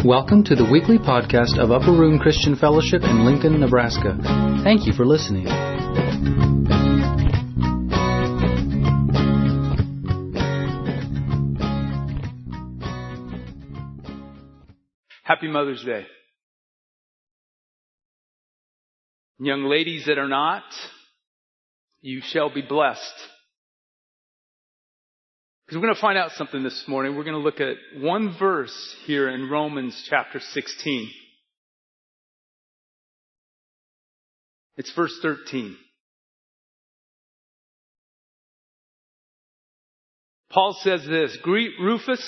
Welcome to the weekly podcast of Upper Room Christian Fellowship in Lincoln, Nebraska. Thank you for listening. Happy Mother's Day. Young ladies that are not, you shall be blessed. Because we're going to find out something this morning. We're going to look at one verse here in Romans chapter 16. It's verse 13. Paul says this, "Greet Rufus,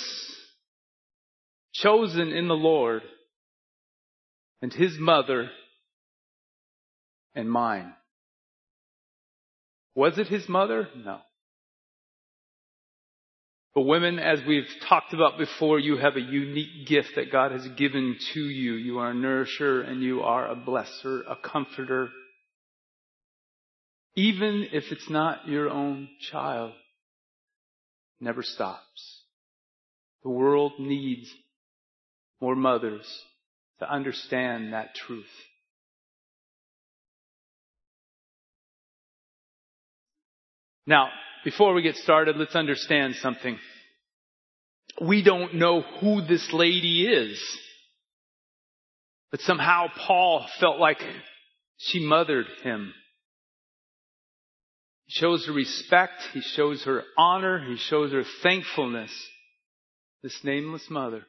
chosen in the Lord, and his mother and mine." Was it his mother? No. But women, as we've talked about before, you have a unique gift that God has given to you. You are a nourisher and you are a blesser, a comforter. Even if it's not your own child, it never stops. The world needs more mothers to understand that truth. Now, before we get started, let's understand something. We don't know who this lady is. But somehow Paul felt like she mothered him. He shows her respect. He shows her honor. He shows her thankfulness. This nameless mother.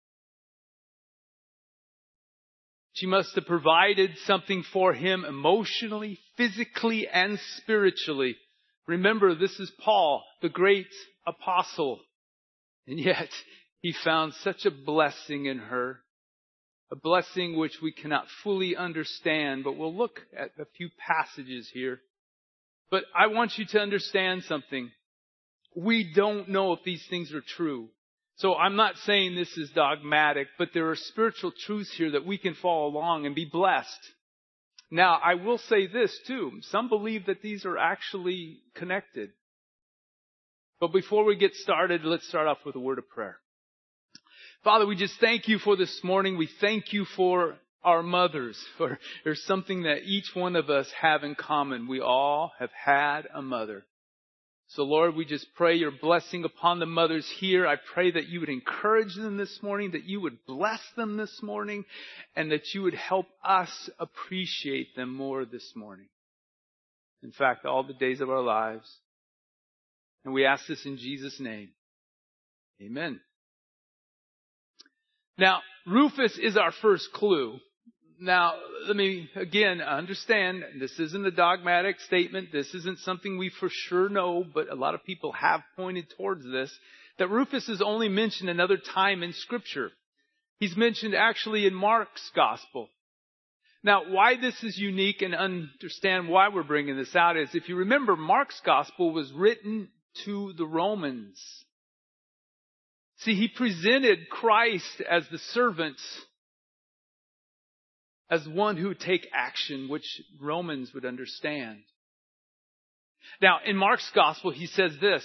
She must have provided something for him emotionally, physically, and spiritually. Remember, this is Paul, the great apostle. And yet, he found such a blessing in her. A blessing which we cannot fully understand, but we'll look at a few passages here. But I want you to understand something. We don't know if these things are true. So I'm not saying this is dogmatic, but there are spiritual truths here that we can follow along and be blessed. Now, I will say this too. Some believe that these are actually connected. But before we get started, let's start off with a word of prayer. Father, we just thank you for this morning. We thank you for our mothers. For there's something that each one of us have in common. We all have had a mother. So Lord, we just pray your blessing upon the mothers here. I pray that you would encourage them this morning, that you would bless them this morning, and that you would help us appreciate them more this morning. In fact, all the days of our lives. And we ask this in Jesus' name. Amen. Now, Rufus is our first clue. Now, let me again understand, this isn't a dogmatic statement. This isn't something we for sure know, but a lot of people have pointed towards this, that Rufus is only mentioned another time in Scripture. He's mentioned actually in Mark's Gospel. Now, why this is unique and understand why we're bringing this out is, if you remember, Mark's Gospel was written to the Romans. See, he presented Christ as the servant, as one who would take action, which Romans would understand. Now, in Mark's Gospel, he says this,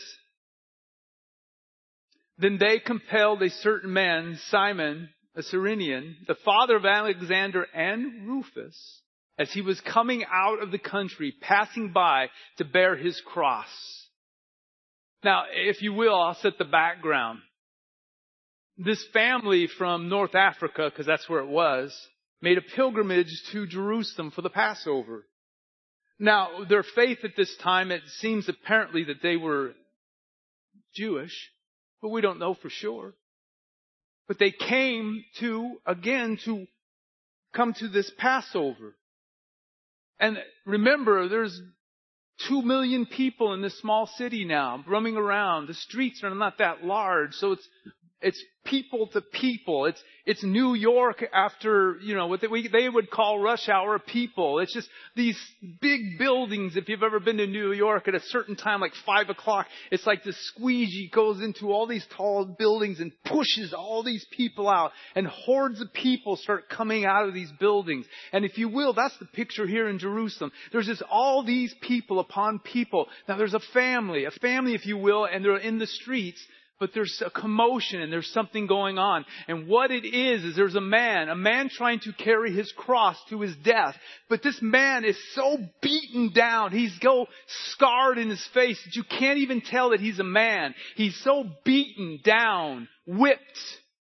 "Then they compelled a certain man, Simon, a Cyrenian, the father of Alexander and Rufus, as he was coming out of the country, passing by, to bear his cross." Now, if you will, I'll set the background. This family from North Africa, because that's where it was, made a pilgrimage to Jerusalem for the Passover. Now, their faith at this time, it seems apparently that they were Jewish, but we don't know for sure. But they came to come to this Passover. And remember, there's 2 million people in this small city now roaming around. The streets are not that large, so it's people to people. It's New York after, what they would call rush hour people. It's just these big buildings. If you've ever been to New York at a certain time, like 5 o'clock, it's like the squeegee goes into all these tall buildings and pushes all these people out. And hordes of people start coming out of these buildings. And if you will, that's the picture here in Jerusalem. There's just all these people upon people. Now there's a family, if you will, and they're in the streets. But there's a commotion and there's something going on. And what it is there's a man trying to carry his cross to his death. But this man is so beaten down. He's so scarred in his face that you can't even tell that he's a man. He's so beaten down, whipped,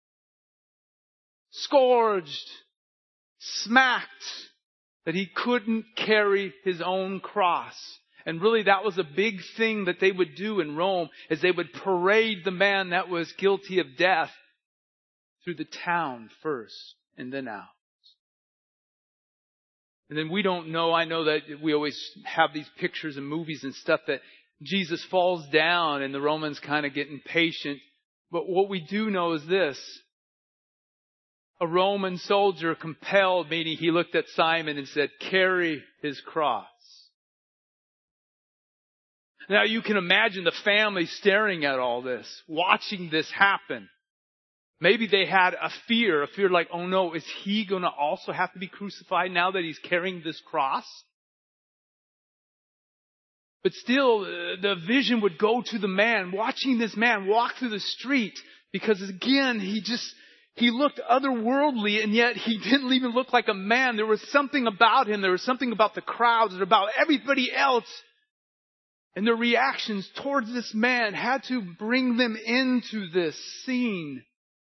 scourged, smacked, that he couldn't carry his own cross. And really that was a big thing that they would do in Rome, is they would parade the man that was guilty of death through the town first and then out. And then we don't know, I know that we always have these pictures and movies and stuff that Jesus falls down and the Romans kind of get impatient. But what we do know is this. A Roman soldier compelled, meaning he looked at Simon and said, carry his cross. Now you can imagine the family staring at all this, watching this happen. Maybe they had a fear like, oh no, is he going to also have to be crucified now that he's carrying this cross? But still, the vision would go to the man, watching this man walk through the street, because again, he looked otherworldly, and yet he didn't even look like a man. There was something about him. There was something about the crowds and about everybody else. And their reactions towards this man had to bring them into this scene.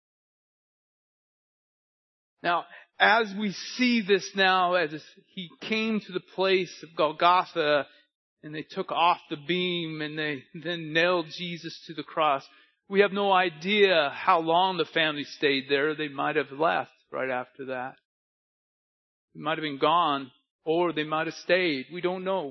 Now, as we see this now, as he came to the place of Golgotha, and they took off the beam, and they then nailed Jesus to the cross, we have no idea how long the family stayed there. They might have left right after that. They might have been gone, or they might have stayed. We don't know.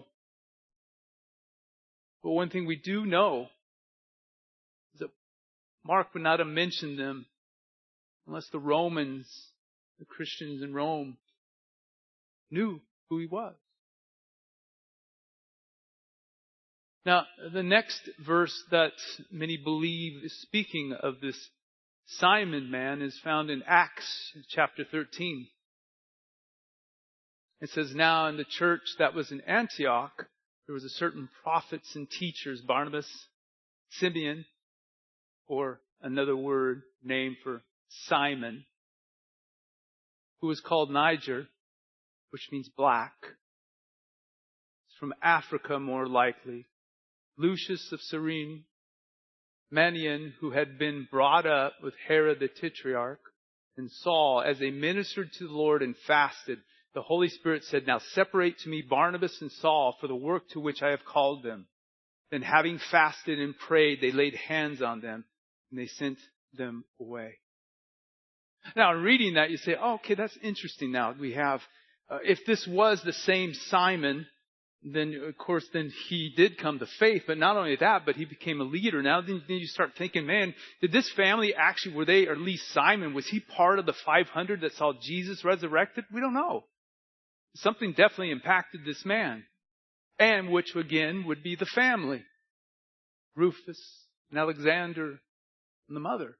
But one thing we do know is that Mark would not have mentioned them unless the Romans, the Christians in Rome, knew who he was. Now, the next verse that many believe is speaking of this Simon man is found in Acts chapter 13. It says, now in the church that was in Antioch, there was a certain prophets and teachers, Barnabas, Simeon, or another word named for Simon, who was called Niger, which means black. It's from Africa more likely. Lucius of Cyrene, Manaen, who had been brought up with Herod the Tetrarch, and Saul, as they ministered to the Lord and fasted, the Holy Spirit said, now separate to me Barnabas and Saul for the work to which I have called them. Then having fasted and prayed, they laid hands on them and they sent them away. Now, in reading that, you say, oh, okay, that's interesting. Now, we have, if this was the same Simon, then, of course, then he did come to faith. But not only that, but he became a leader. Now, then you start thinking, man, did this family actually, were they, or at least Simon, was he part of the 500 that saw Jesus resurrected? We don't know. Something definitely impacted this man. And which, again, would be the family. Rufus and Alexander and the mother.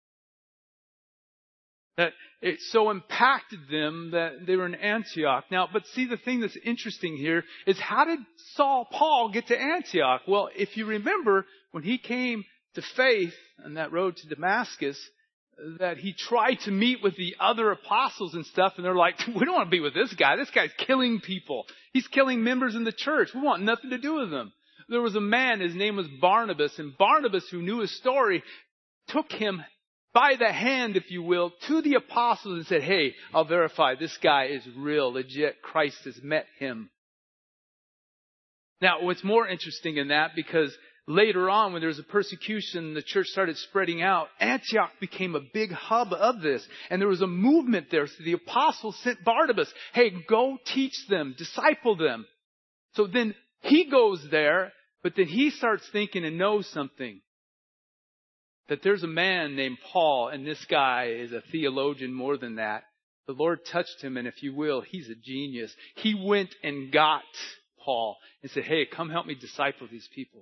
That it so impacted them that they were in Antioch. Now, but see, the thing that's interesting here is, how did Paul get to Antioch? Well, if you remember, when he came to faith on that road to Damascus, that he tried to meet with the other apostles and stuff, and they're like, we don't want to be with this guy. This guy's killing people. He's killing members in the church. We want nothing to do with him. There was a man, his name was Barnabas, and Barnabas, who knew his story, took him by the hand, if you will, to the apostles and said, hey, I'll verify this guy is real, legit. Christ has met him. Now, what's more interesting in that, because later on, when there was a persecution, the church started spreading out. Antioch became a big hub of this. And there was a movement there. So the apostles sent Barnabas, hey, go teach them, disciple them. So then he goes there, but then he starts thinking and knows something. That there's a man named Paul, and this guy is a theologian more than that. The Lord touched him, and if you will, he's a genius. He went and got Paul and said, hey, come help me disciple these people.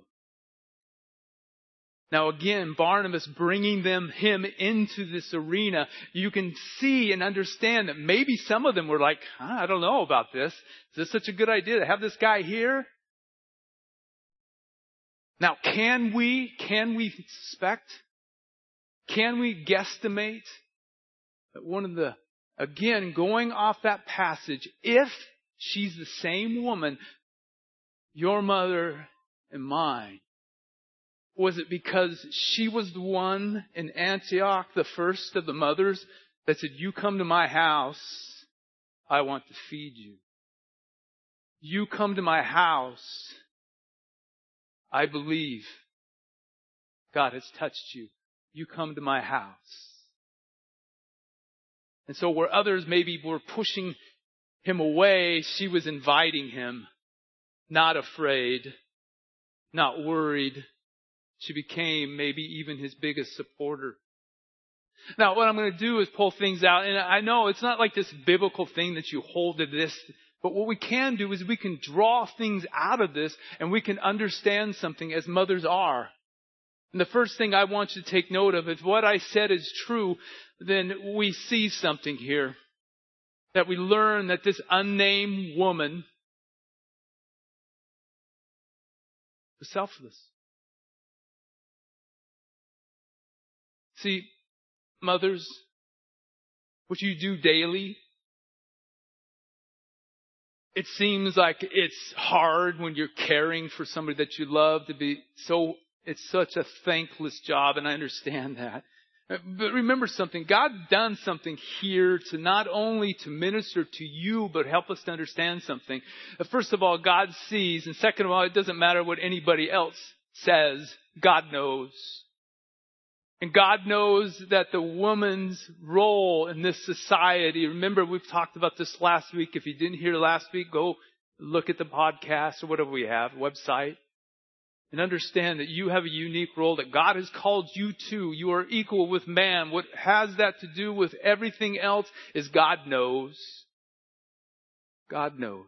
Now again, Barnabas bringing him into this arena, you can see and understand that maybe some of them were like, I don't know about this. Is this such a good idea to have this guy here? Now, can we suspect Can we guesstimate that one of the, again, going off that passage, if she's the same woman, your mother and mine, was it because she was the one in Antioch, the first of the mothers, that said, you come to my house, I want to feed you. You come to my house, I believe God has touched you. You come to my house. And so where others maybe were pushing him away, she was inviting him, not afraid, not worried. She became maybe even his biggest supporter. Now, what I'm going to do is pull things out. And I know it's not like this biblical thing that you hold to this. But what we can do is we can draw things out of this and we can understand something as mothers are. And the first thing I want you to take note of, if what I said is true, then we see something here. That we learn that this unnamed woman was selfless. See, mothers, what you do daily, it seems like it's hard when you're caring for somebody that you love it's such a thankless job, and I understand that. But remember something, God done something here to not only to minister to you, but help us to understand something. First of all, God sees, and second of all, it doesn't matter what anybody else says, God knows. And God knows that the woman's role in this society, remember we've talked about this last week. If you didn't hear last week, go look at the podcast or whatever we have, website. And understand that you have a unique role that God has called you to. You are equal with man. What has that to do with everything else is God knows. God knows.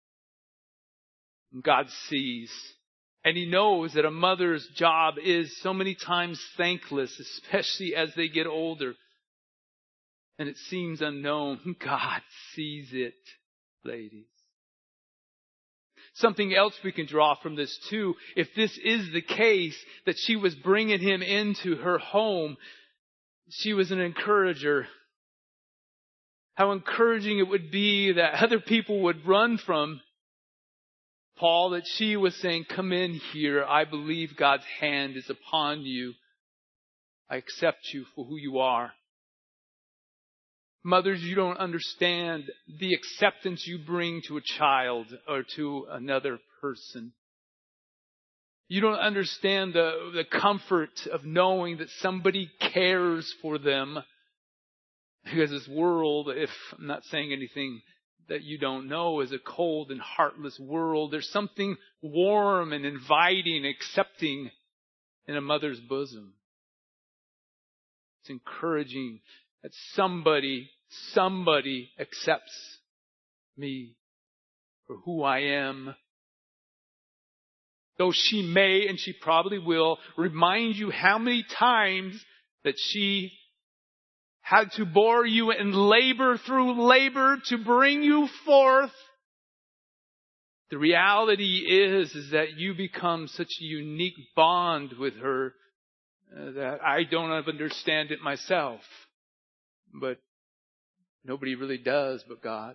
And God sees. And He knows that a mother's job is so many times thankless, especially as they get older. And it seems unknown. God sees it, ladies. Something else we can draw from this too, if this is the case, that she was bringing him into her home, she was an encourager. How encouraging it would be that other people would run from Paul, that she was saying, come in here. I believe God's hand is upon you. I accept you for who you are. Mothers, you don't understand the acceptance you bring to a child or to another person. You don't understand the comfort of knowing that somebody cares for them. Because this world, if I'm not saying anything that you don't know, is a cold and heartless world. There's something warm and inviting, accepting in a mother's bosom. It's encouraging that somebody accepts me for who I am. Though she may, and she probably will, remind you how many times that she had to bore you and labor through labor to bring you forth. The reality is that you become such a unique bond with her that I don't understand it myself. But nobody really does but God.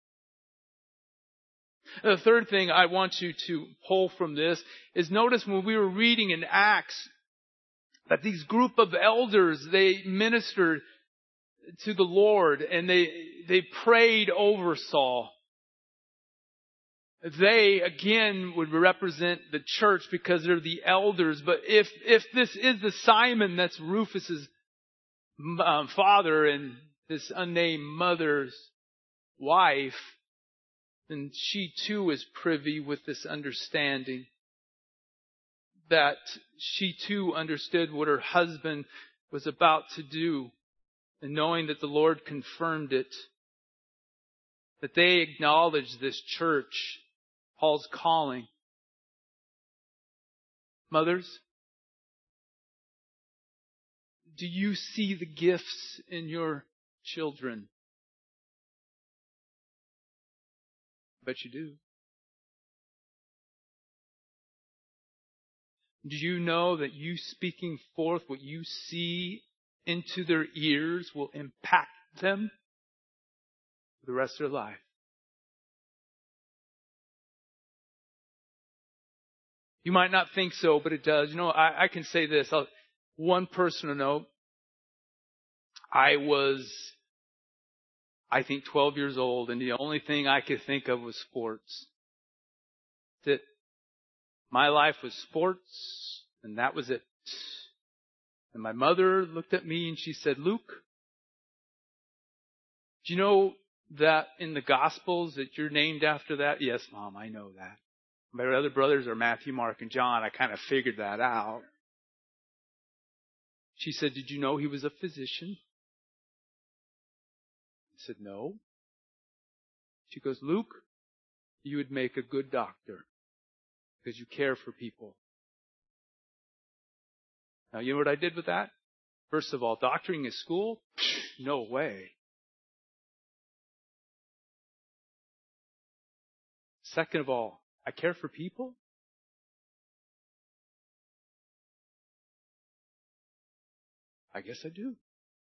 The third thing I want you to pull from this is notice when we were reading in Acts that these group of elders, they ministered to the Lord and they prayed over Saul. They, again, would represent the church because they're the elders. But if this is the Simon that's Rufus's father and this unnamed mother's wife, then she too is privy with this understanding that she too understood what her husband was about to do, and knowing that the Lord confirmed it, that they acknowledged this church, Paul's calling. Mothers, do you see the gifts in your children? I bet you do. Do you know that you speaking forth what you see into their ears will impact them for the rest of their life. You might not think so, but it does. I can say this. One personal note. I was, 12 years old, and the only thing I could think of was sports. That my life was sports, and that was it. And my mother looked at me and she said, "Luke, do you know that in the Gospels that you're named after that?" "Yes, Mom, I know that." My other brothers are Matthew, Mark, and John. I kind of figured that out. She said, "Did you know he was a physician?" I said, "No." She goes, "Luke, you would make a good doctor because you care for people." Now, you know what I did with that? First of all, doctoring is school? No way. Second of all, I care for people? I guess I do.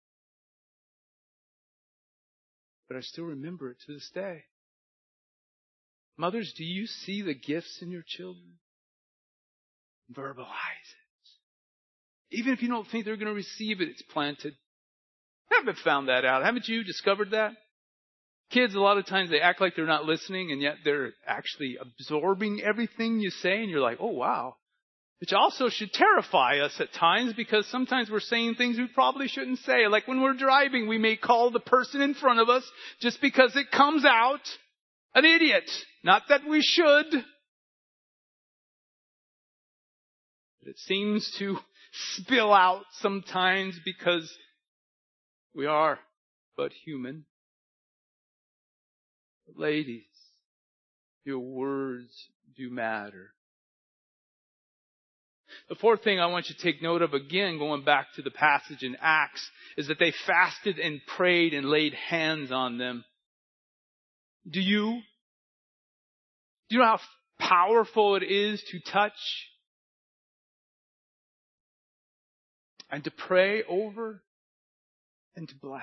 But I still remember it to this day. Mothers, do you see the gifts in your children? Verbalize it. Even if you don't think they're going to receive it, it's planted. I haven't found that out. Haven't you discovered that? Kids, a lot of times they act like they're not listening, and yet they're actually absorbing everything you say, and you're like, "Oh, wow." Which also should terrify us at times, because sometimes we're saying things we probably shouldn't say. Like when we're driving, we may call the person in front of us just because it comes out an idiot. Not that we should. But it seems to spill out sometimes because we are but human. Ladies, your words do matter. The fourth thing I want you to take note of, again, going back to the passage in Acts, is that they fasted and prayed and laid hands on them. Do you know how powerful it is to touch and to pray over and to bless?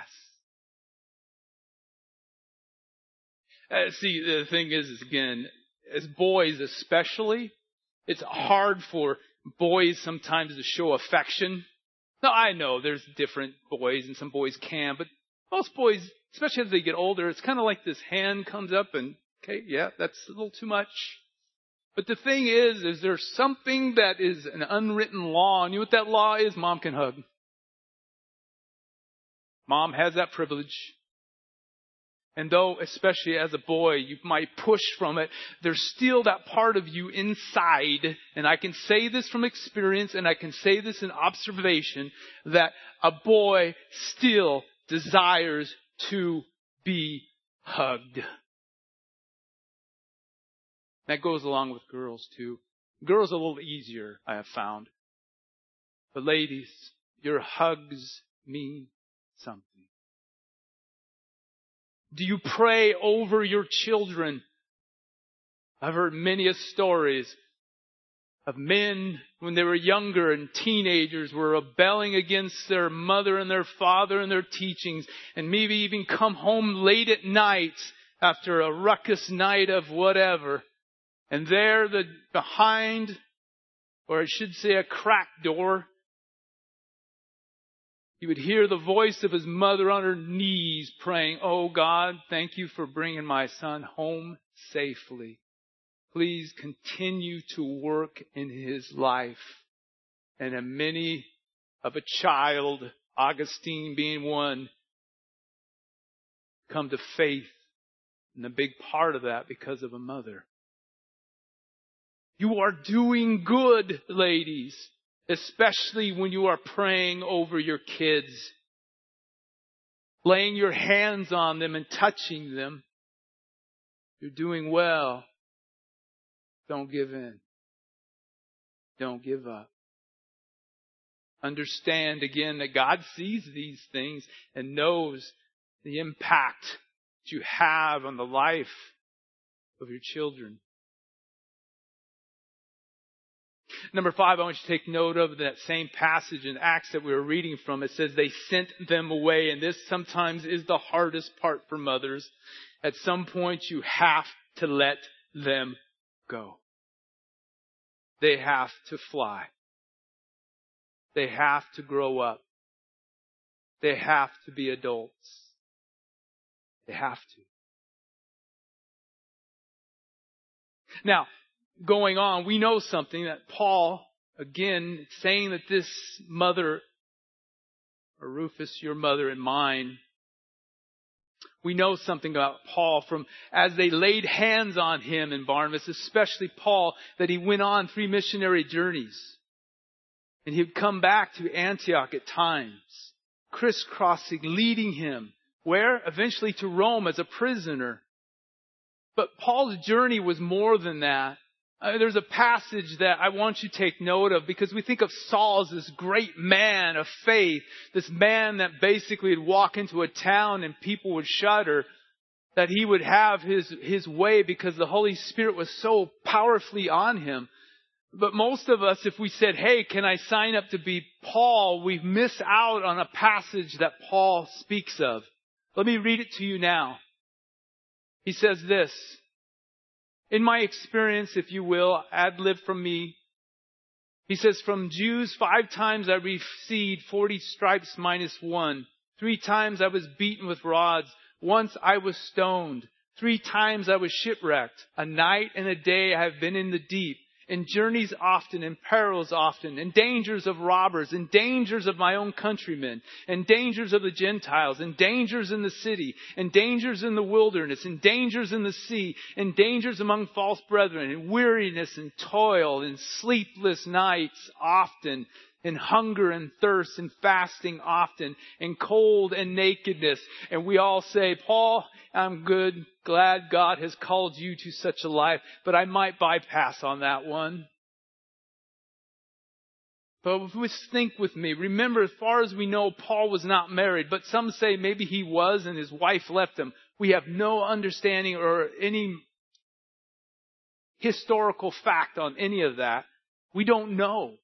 See, the thing is again, as boys especially, it's hard for boys sometimes to show affection. Now, I know there's different boys, and some boys can, but most boys, especially as they get older, it's kind of like this hand comes up and, okay, yeah, that's a little too much. But the thing is there's something that is an unwritten law, and you know what that law is? Mom can hug. Mom has that privilege. And though, especially as a boy, you might push from it, there's still that part of you inside, and I can say this from experience, and I can say this in observation, that a boy still desires to be hugged. That goes along with girls too. Girls are a little easier, I have found. But ladies, your hugs mean something. Do you pray over your children? I've heard many stories of men when they were younger and teenagers were rebelling against their mother and their father and their teachings, and maybe even come home late at night after a ruckus night of whatever. And there, behind, or I should say a cracked door, he would hear the voice of his mother on her knees praying, "Oh God, thank you for bringing my son home safely. Please continue to work in his life." And many of a child, Augustine being one, come to faith. And a big part of that because of a mother. You are doing good, ladies. Especially when you are praying over your kids. Laying your hands on them and touching them. You're doing well. Don't give in. Don't give up. Understand again that God sees these things and knows the impact that you have on the life of your children. Number 5, I want you to take note of that same passage in Acts that we were reading from. It says they sent them away. And this sometimes is the hardest part for mothers. At some point, you have to let them go. They have to fly. They have to grow up. They have to be adults. They have to. Now, going on, we know something that Paul, again, saying that this mother, or Rufus, your mother and mine, we know something about Paul from as they laid hands on him and Barnabas, especially Paul, that he went on 3 missionary journeys. And he'd come back to Antioch at times, crisscrossing, leading him. Where? Eventually to Rome as a prisoner. But Paul's journey was more than that. There's a passage that I want you to take note of because we think of Saul as this great man of faith, this man that basically would walk into a town and people would shudder, that he would have his way because the Holy Spirit was so powerfully on him. But most of us, if we said, hey, can I sign up to be Paul, we miss out on a passage that Paul speaks of. Let me read it to you now. He says this, in my experience, if you will, ad lib from me. He says, from Jews 5 times I received 40 stripes minus 1. 3 times I was beaten with rods. Once I was stoned. 3 times I was shipwrecked. A night and a day I have been in the deep. In journeys often, in perils often, in dangers of robbers, in dangers of my own countrymen, in dangers of the Gentiles, in dangers in the city, in dangers in the wilderness, in dangers in the sea, in dangers among false brethren, in weariness and toil, in sleepless nights often, in hunger and thirst and fasting often, in cold and nakedness. And we all say, Paul, I'm good. Glad God has called you to such a life, but I might bypass on that one. But think with me. Remember, as far as we know, Paul was not married, but some say maybe he was and his wife left him. We have no understanding or any historical fact on any of that. We don't know.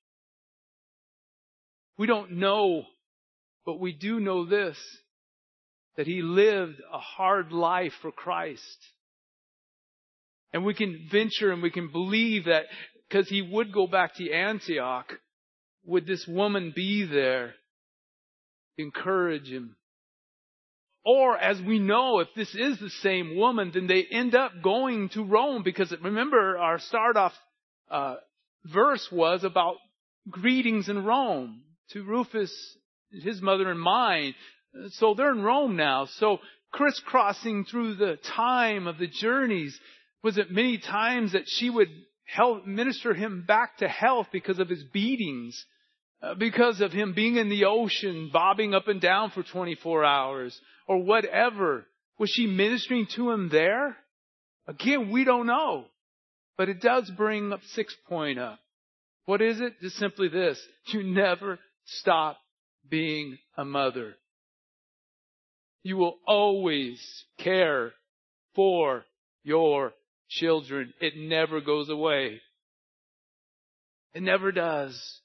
We don't know, but we do know this, that he lived a hard life for Christ. And we can venture and we can believe that because he would go back to Antioch, would this woman be there to encourage him? Or as we know, if this is the same woman, then they end up going to Rome because remember our start off verse was about greetings in Rome to Rufus, his mother and mine. So they're in Rome now. So crisscrossing through the time of the journeys, was it many times that she would help minister him back to health because of his beatings, because of him being in the ocean, bobbing up and down for 24 hours or whatever. Was she ministering to him there? Again, we don't know. But it does bring up 6 point up. What is it? Just simply this. You never stop being a mother. You will always care for your children. It never goes away. It never does.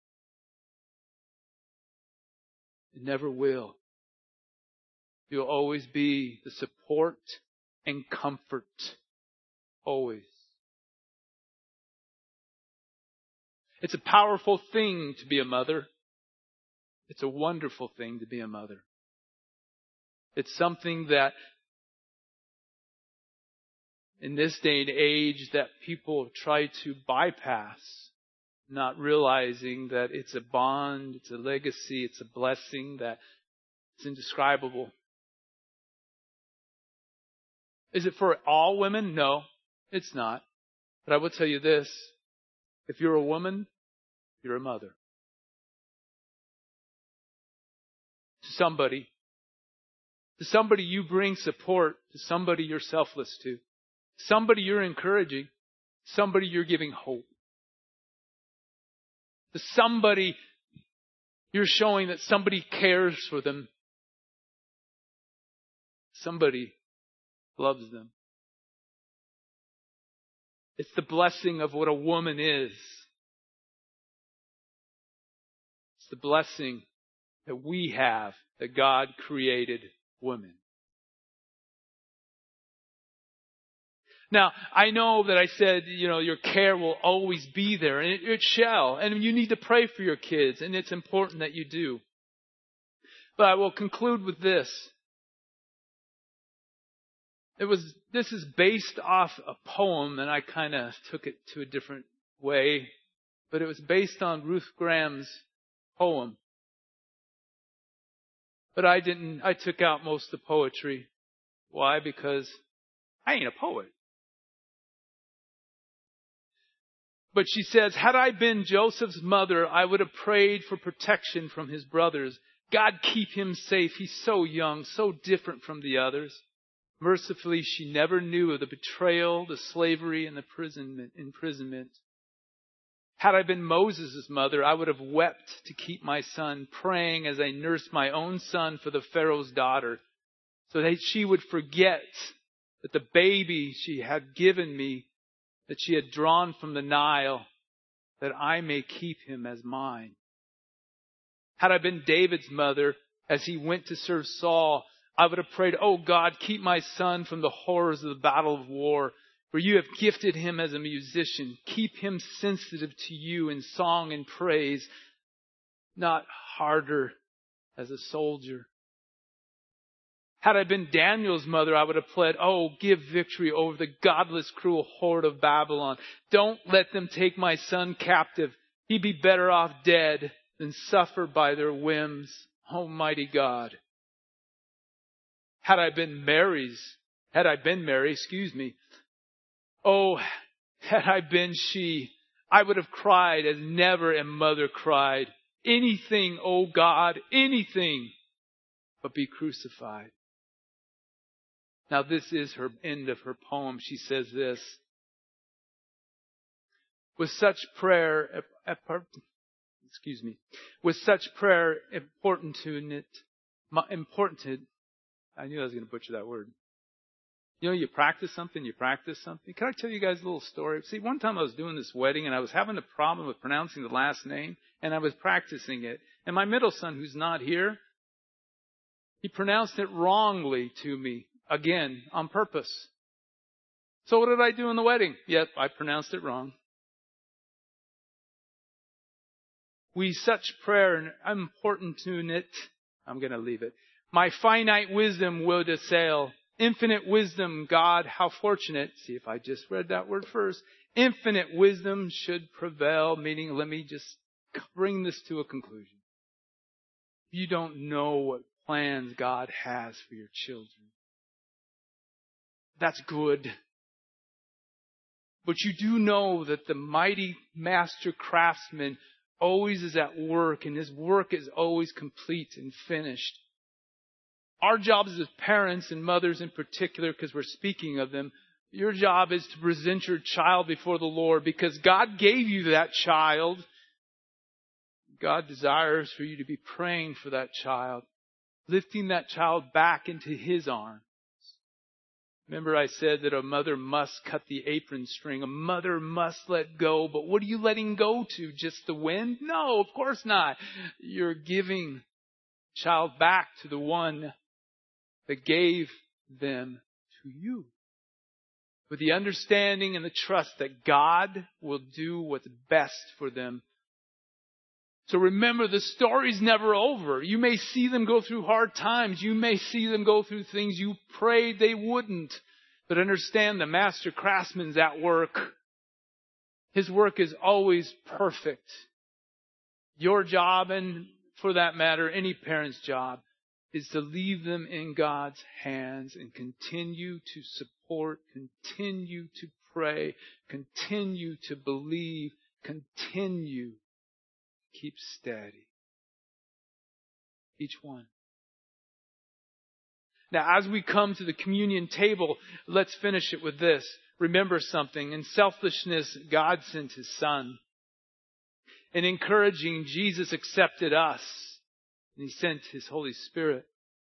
It never will. You'll always be the support and comfort. Always. It's a powerful thing to be a mother. It's a wonderful thing to be a mother. It's something that in this day and age that people try to bypass, not realizing that it's a bond, it's a legacy, it's a blessing that it's indescribable. Is it for all women? No, it's not. But I will tell you this. If you're a woman, you're a mother. To somebody you bring support. To somebody you're selfless to. Somebody you're encouraging. Somebody you're giving hope. To somebody you're showing that somebody cares for them. Somebody loves them. It's the blessing of what a woman is. the blessing that we have, that God created women. Now, I know that I said, your care will always be there, and it shall. And you need to pray for your kids, and it's important that you do. But I will conclude with this. This is based off a poem, and I kind of took it to a different way. But it was based on Ruth Graham's poem. But I took out most of the poetry. Why? Because I ain't a poet. But she says, had I been Joseph's mother, I would have prayed for protection from his brothers. God keep him safe. He's so young, so different from the others. Mercifully, she never knew of the betrayal, the slavery, and the imprisonment. Had I been Moses' mother, I would have wept to keep my son, praying as I nursed my own son for the Pharaoh's daughter, so that she would forget that the baby she had given me, that she had drawn from the Nile, that I may keep him as mine. Had I been David's mother, as he went to serve Saul, I would have prayed, oh God, keep my son from the horrors of the battle of war, for you have gifted him as a musician. Keep him sensitive to you in song and praise, not harder as a soldier. Had I been Daniel's mother, I would have pled, oh, give victory over the godless, cruel horde of Babylon. Don't let them take my son captive. He'd be better off dead than suffer by their whims. Almighty God. Had I been Mary, oh, had I been she, I would have cried as never a mother cried. Anything, oh God, anything but be crucified. Now this is her end of her poem. She says this. With such prayer important to, I knew I was going to butcher that word. You practice something. Can I tell you guys a little story? See, one time I was doing this wedding and I was having a problem with pronouncing the last name, and I was practicing it. And my middle son, who's not here, he pronounced it wrongly to me. Again, on purpose. So what did I do in the wedding? Yep, I pronounced it wrong. We such prayer important to it. I'm going to leave it. My finite wisdom would assail. Infinite wisdom, God, how fortunate. See if I just read that word first. Infinite wisdom should prevail, meaning let me just bring this to a conclusion. You don't know what plans God has for your children. That's good. But you do know that the mighty master craftsman always is at work, and his work is always complete and finished. Our job as parents and mothers in particular, because we're speaking of them, your job is to present your child before the Lord because God gave you that child. God desires for you to be praying for that child, lifting that child back into His arms. Remember I said that a mother must cut the apron string. A mother must let go. But what are you letting go to? Just the wind? No, of course not. You're giving child back to the one that gave them to you. With the understanding and the trust that God will do what's best for them. So remember, the story's never over. You may see them go through hard times. You may see them go through things you prayed they wouldn't. But understand the master craftsman's at work. His work is always perfect. Your job, and for that matter, any parent's job, is to leave them in God's hands and continue to support, continue to pray, continue to believe, continue to keep steady. Each one. Now, as we come to the communion table, let's finish it with this. Remember something. In selfishness, God sent His Son. In encouraging, Jesus accepted us. And He sent His Holy Spirit.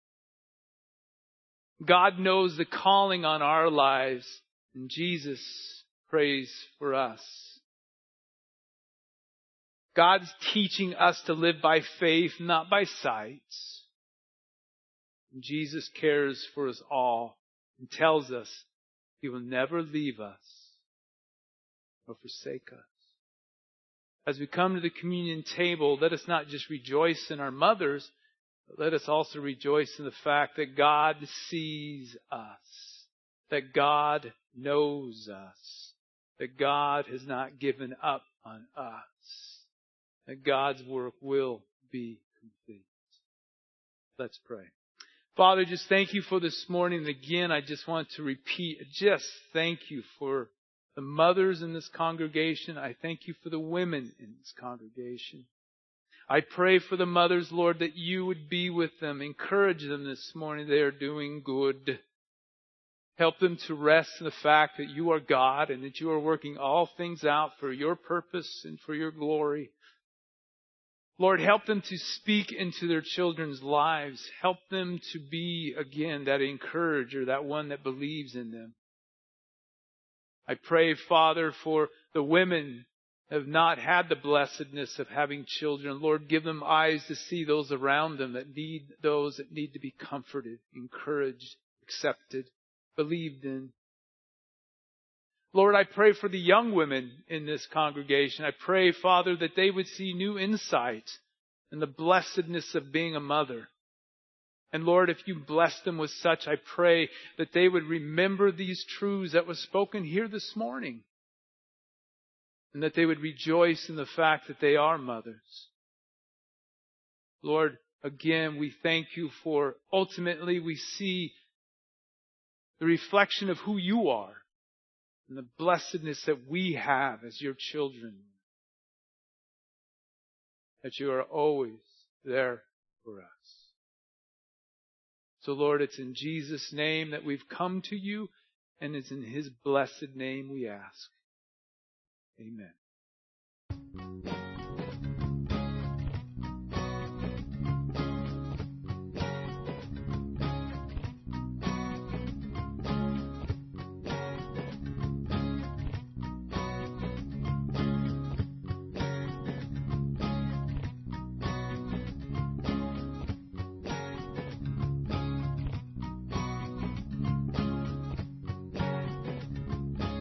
God knows the calling on our lives. And Jesus prays for us. God's teaching us to live by faith, not by sight. And Jesus cares for us all and tells us He will never leave us or forsake us. As we come to the communion table, let us not just rejoice in our mothers, but let us also rejoice in the fact that God sees us, that God knows us, that God has not given up on us, that God's work will be complete. Let's pray. Father, just thank you for this morning. Again, I just want to repeat, just thank you for the mothers in this congregation. I thank you for the women in this congregation. I pray for the mothers, Lord, that you would be with them. Encourage them this morning. They are doing good. Help them to rest in the fact that you are God and that you are working all things out for your purpose and for your glory. Lord, help them to speak into their children's lives. Help them to be, again, that encourager, that one that believes in them. I pray, Father, for the women who have not had the blessedness of having children. Lord, give them eyes to see those around them that need to be comforted, encouraged, accepted, believed in. Lord, I pray for the young women in this congregation. I pray, Father, that they would see new insight in the blessedness of being a mother. And Lord, if you bless them with such, I pray that they would remember these truths that was spoken here this morning. And that they would rejoice in the fact that they are mothers. Lord, again, we thank you for ultimately we see the reflection of who you are and the blessedness that we have as your children. That you are always there for us. So Lord, it's in Jesus' name that we've come to you, and it's in His blessed name we ask. Amen.